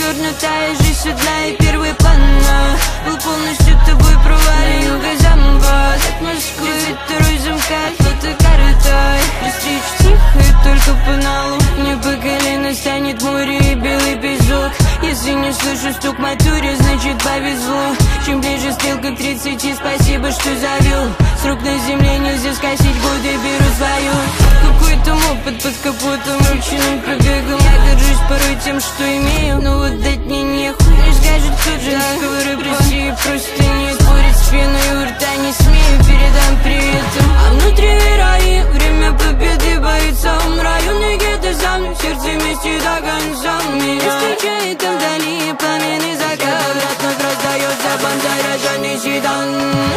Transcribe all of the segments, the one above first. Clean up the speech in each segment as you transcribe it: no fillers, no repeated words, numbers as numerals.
перевернутая жизнь сюда и первый план. Был полностью тобой провален, юга замбас от Москвы, 32-й замкат, фотокартой. При встрече тихо и только по налу. Не по колено станет море и белый песок. Если не слышу стук матуре, значит повезло. Чем ближе стрелка к 30, спасибо, что завел. Срок на земле нельзя скосить, годы беру свою. Какой-то опыт под капотом, ручным пробегом. Я горжусь порой тем, что имею, но вот дать мне нехуй. Не скажет, кто же разговоры в России просто нет. Спорить с пеной у рта не смею, передам приветом. А внутри раи, время победы бойцам. Районы где-то за мной, сердце вместе до конца. Меня встречает там вдали пламенный закат. Вновь раздается бан, заряженный седан.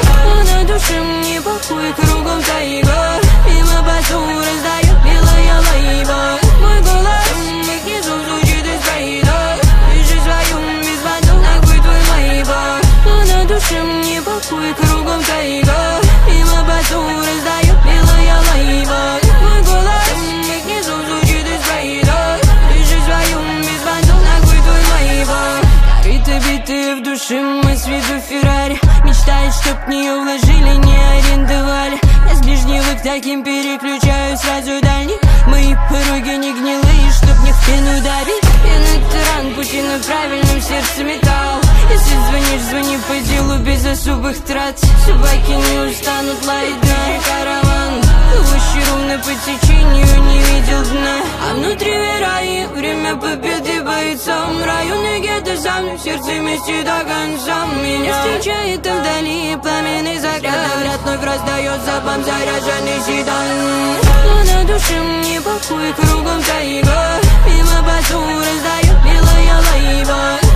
На душе мне покой, кругом тайга. Мимо басу раздает белая лайба. Мой голос внизу звучит из проида. Пиши свою без бантов, нахуй твой майбах. На душе мне покой, кругом тайга. Мимо басу раздает белая лайба. Мой голос внизу звучит из проида. Пиши свою без бантов, нахуй твой майбах. Корыто битые в душе, мы с виду Феррари. Мечтает, чтоб в нее вложили, не арендовали. Я с ближнего к таким переключаю сразу дальних. Мои пороги не гнилые, чтоб не в пену давить. Пена таран, пути на правильном, сердце металл. Если звонишь, звони по делу без особых трат. Собаки не устанут лаять на караван. Плывущий ровно по течению, не видел дна. А внутри раи, время победы бойцам. Районы где-то за мной, сердце вместе до конца. Меня встречает там вдали пламенный закат. Вновь раздается бам, заряженный седан. На душе мне покой, кругом тайга. Мимо басу раздает белая лайба.